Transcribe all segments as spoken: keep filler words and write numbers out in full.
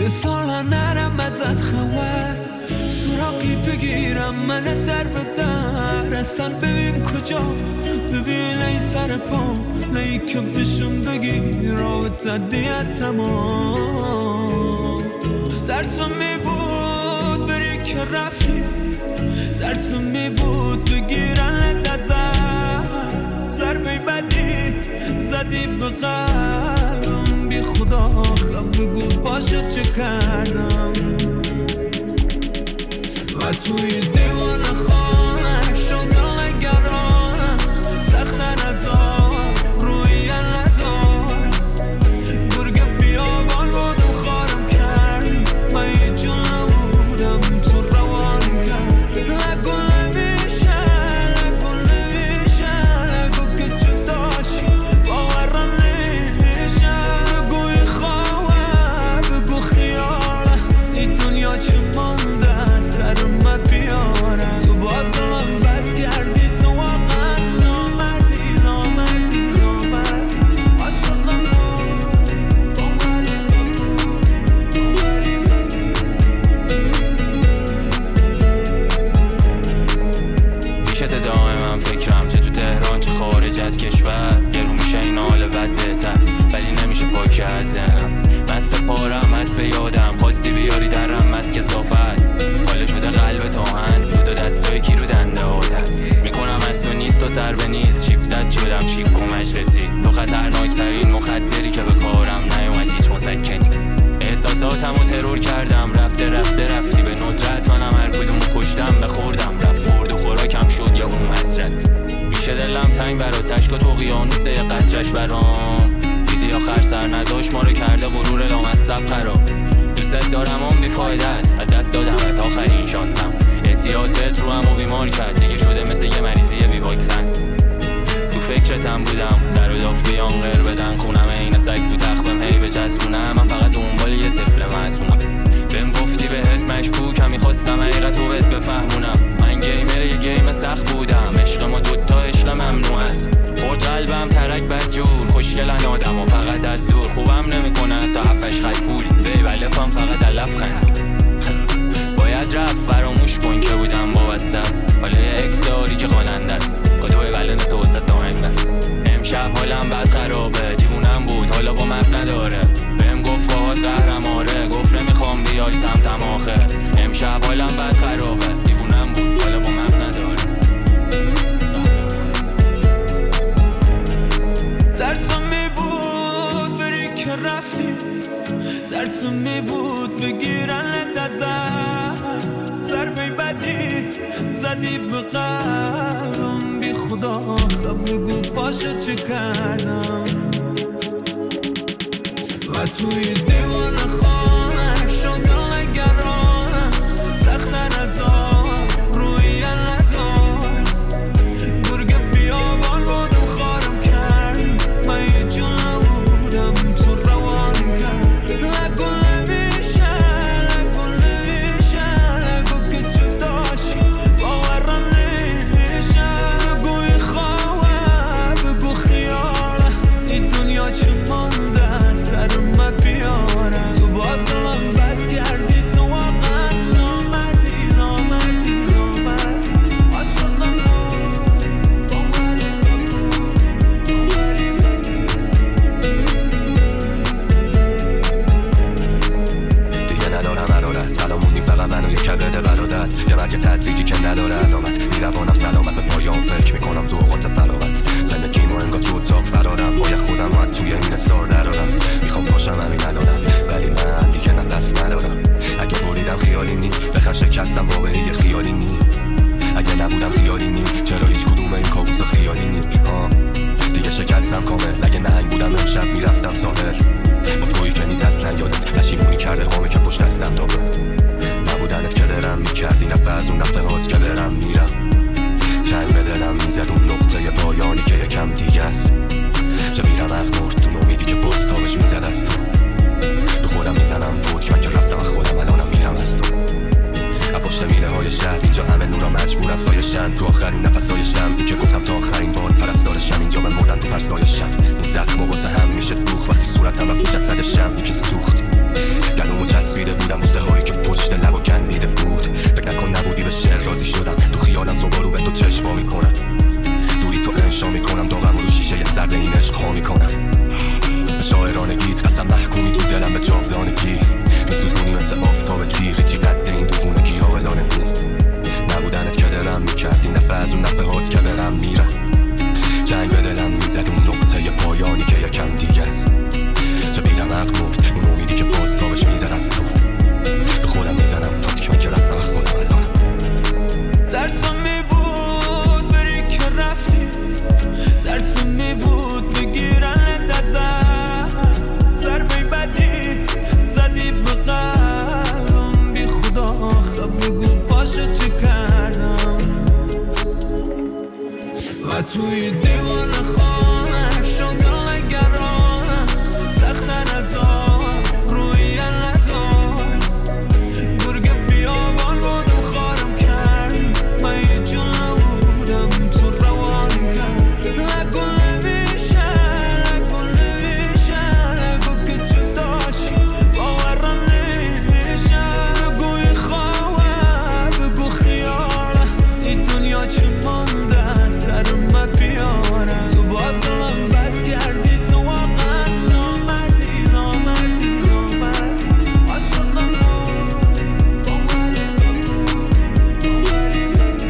سالا نرم ازت خبر سراغی بگیرم من در به در اصلا ببین کجا ببین ای سر پا نهی که بشون بگی رابطت بیاد تمام ترسم می بود بری که رفتی ترسم می بود بگیرن لدت زر ضربه بدی زدی به قلبم بی خدا خب بگو باشه چه کردم و توی دیوان خانه شدم نگرانم سختن از آب روی ندارم گرگ بیابان بودم خارم کردی من یه جون نبودم تو روان کرد نگو نمیشه نگو نمیشه نگو که جداشی باورم نمیشه بگو این خواه بگو خیاله این دنیا چه مانده سر من بیاره تو با دلم برگردی تو واقعا نامردی نامردی نامرد عاشقم پیشت دائم من فکرم چه تو تهران چه خارج از کشور گرون میشه این حال بد بهتر ولی نمیشه پاکی از ذهنم مست پارم مست به یادم خواستی بیاری درم مست کثافت حاله شده قلب تاهن دو دو دستای کی رو دنده آتن میکنم از تو نیست و سر به نیست شیفتت شدم چیک و مجلسی تو خطرناکترین مخدری که به کارم نیومد هیچ مسکنی احساساتم و ترور کردم رفته رفته رفتی به ندرت منم هر کدومو کشتم بخوردم رفت خورد و خوراکم شد یا اون حسرت میشه دلم تنگ برات تشک و تو قیانوسه یه قطرش برام دیدی آخر سر نداشت ما رو کرده غرور لامصب خراب دوست دارم اون بیفایده است از دست دادم تا آخرین شانسم اعتیادت رو همو بیمار کرد دیگه شده مثل یه مریضی بی واکسن تو فکرتم بودم در و داف بیان غیر بدن خونم این سگ تو تخمم هی بچسبونم من فقط دنبال یه طفل معصومم بهم گفتی بهت مشکوکم میخواستم حقیقت رو بهت بفهمونم من گیمر یه گیم سخت بودم عشق ما دوتا عشق ممنوع است خورد قلبم ترک بدجور خوشگلن آدم و فقط از دور خوبم نمیکنن تا هفتش خط پول بی بلفم فقط علف خند باید رفت فراموش کن که بودم وابسته حالا یه اکس داری که خواننده است کدوی ولن تو وسط آهنگ است امشب حالم بد خرابه دیوونم بود حالا با مف نداره بهم گفت باهات قهرم آره گفت نمیخوام بیای سمتم آخه امشب حالم بد خرابه دیوونم بود حالا با مف نداره ترسم می بود بری که رفتی ترسم می بود بگیرن لدت زر ضربه بدی زدی به قلبم بی خدا خب بگو باشه چه کردم و توی دیوان خانه شدم نگرانم سختن از آب روی ندارم گرگ بیابان بودم خارم کردی من یه جون نبودم تو روان کرد نگو نمیشه نگو نمیشه نگو که جداشی باورم نمیشه بگو این خواه بگو خیاله این دنیا چه مانده سر من بیاره تو با دلم برگردی تو واقعا نامردی نامردی نامرد عاشقم دیگه ندارم حرارت الان موندیم فقط من و یه کبد قرادت یه مرگ تدریجی که نداره علامت میروانم سلامت به پایان فکر میکنم تو اوقات فراغت زندگیمو انگار تو اتاق فرارم باید خودم رو توی این سار درارم میخوام پاشم همین ندارم ولی من دیگه نفس ندارم اگه بریدم خیالی نی بخن شکستم واقعی یه خیالی نی اگه نبودم خیالی نی چرا هیچ کدوم این کابوس خیالی نی ها دیگه شکستم کامل اگه نهنگ بودم امشب میرفتم ساحل با تویی که نیز اصلا یادت پشیمونی کرده هامه که پشت دستم دابه نبودنت که درم میکردی نفع از اون نفع هاست که برم میرم جنگ به دلم میزد اون نقطه پایانی که یکم دیگه است چه میرم اغمرد تو نومیدی که بستابش میزد از تو به خودم میزنم بود که من که رفتم از خودم الانم میرم از تو پشت میله های شهر اینجا همه نورا مجبورم سایشن تو آخرین نفسایشم این که گفتم تا آخرین بار پرستارشم اینجا بمردم تو فرسایشم این زخم و واسه هم میشه دوخ وقتی صورتم رفت جسدشم این که سوخت گلومو چسبید توی دیوان خانه شدم نگرانم سخت نزار روی ندارم گرگ بیابان بودم خارم کردی من یه جون نبودم تو روان کرد نگو نمیشه نگو نمیشه نگو که جداشی باورم نمیشه بگو این خواه بگو خیاله این دنیا چه مانده سر من بیاره تو با دلم بد کردی تو واقعا نامردی نامردی نامردی عاشقم بود باوری نبود باوری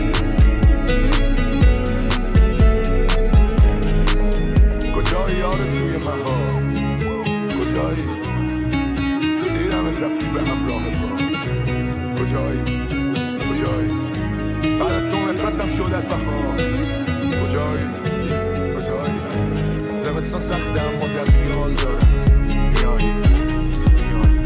نبود کجایی آرزوی من ها کجایی دیرمت رفتی به همراه باد کجایی کجایی بعد تو نفرتم شد از بها کجایی کجایی زمستان سخته اما در خیال دارم میایی میایی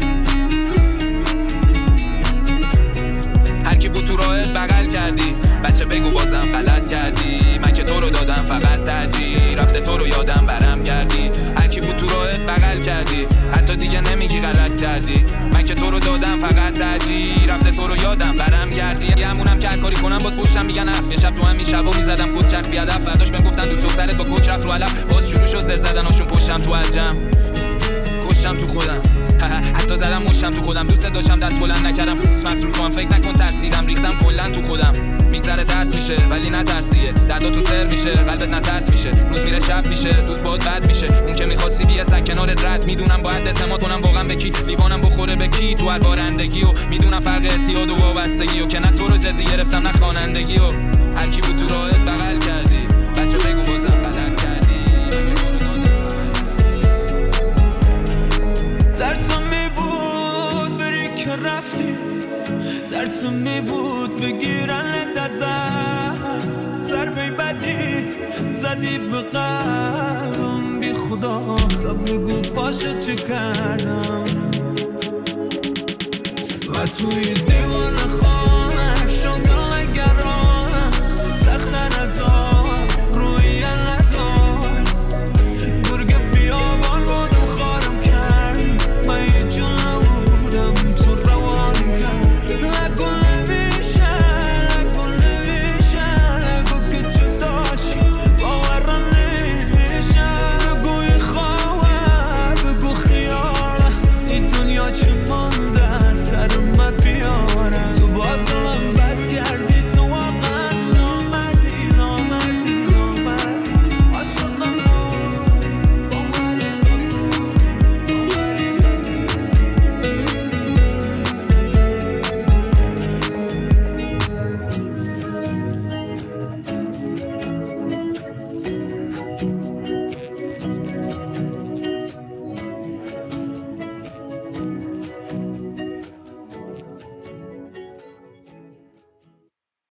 هر کی بود تو راهت بغل کردی بچه بگو بازم غلط کردی من که تو رو دادم فقط ترجیح رفته تو رو یادم برم گردی هر کی بود تو راهت بغل کردی حتی دیگه نمیگی غلط کردی من که تو رو دادم فقط ترجیح رفته تو رو یادم برم گردی همونم که هر کاری کنم باز پشتم میگن اف یه شب تو همین شبا میزدم کس چرخ بی هدف فرداش بهم گفتن دوست دخترت با کوچ رفت رو علف باز شروع شد زر زدناشون پشتم تو الجم کشتم تو خودم حتی زدم مشتم تو خودم دوست داشتم دست بلند نکردم اسمت رو کنم فکر نکن ترسیدم ریختم کلا تو خودم میگذره ترس میشه ولی نه ترسیه دردا تو سر میشه قلبت نترس میشه روز میره شب میشه دوست باد بد میشه اون که میخواستی بیا سگ کنارت رد میدونم باید اعتماد کنم واقعا به کی لیوانم بخوره به کی تو هر بارندگی و میدونم فرق اعتیاد و وابستگی و که نه تو رو جدی گرفتم نه خوانندگی و هر کی بود تو راهت بغل کردی بچه بگو بازم غلط کردی ترسم می بود بری که رفتی ترسم می بود بگیرنت ازم ضربه بدی زدی به قلبم بی خدا خب بگو باشه چه کردم و توی دیوان